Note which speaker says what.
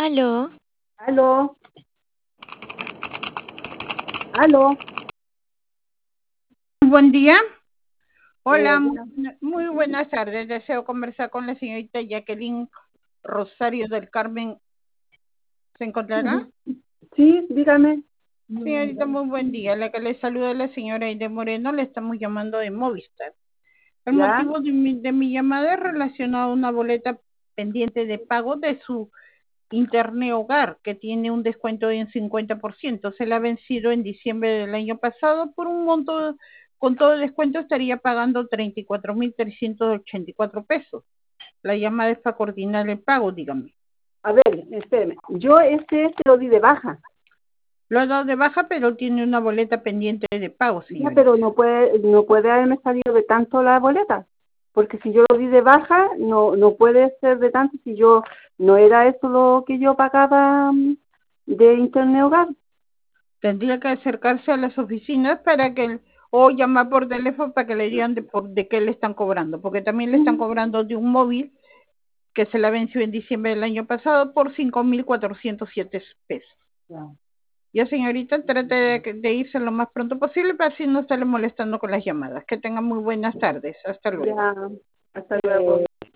Speaker 1: Aló,
Speaker 2: Aló, aló.
Speaker 3: Buen día. Hola,
Speaker 2: Buenas.
Speaker 3: muy buenas tardes. Deseo conversar con la señorita Jacqueline Rosario del Carmen. ¿Se encontrará?
Speaker 2: Sí, dígame.
Speaker 3: Señorita, muy buen día. La que le saluda es la señora Aide Moreno. Le estamos llamando de Movistar. El
Speaker 2: ¿Ya?
Speaker 3: motivo de mi llamada es relacionado a una boleta pendiente de pago de su Internet Hogar, que tiene un descuento de un 50%. Se la ha vencido en diciembre del año pasado por un monto, con todo el descuento estaría pagando 34.384 pesos. La llamada es para coordinar el pago, dígame.
Speaker 2: A ver, espéreme. Yo este lo di de baja.
Speaker 3: Lo ha dado de baja, pero tiene una boleta pendiente de pago,
Speaker 2: Ya,
Speaker 3: señorita.
Speaker 2: pero no puede haberme salido de tanto la boleta. Porque si yo lo di de baja, no puede ser de tanto si yo no era eso lo que yo pagaba de Internet Hogar.
Speaker 3: Tendría que acercarse a las oficinas o llamar por teléfono para que le digan de qué le están cobrando, porque también le están cobrando de un móvil que se la venció en diciembre del año pasado por 5.407 pesos.
Speaker 2: Ya.
Speaker 3: Ya, señorita, trate de irse lo más pronto posible para así no estarle molestando con las llamadas. Que tenga muy buenas tardes. Hasta luego.
Speaker 2: Ya, hasta luego.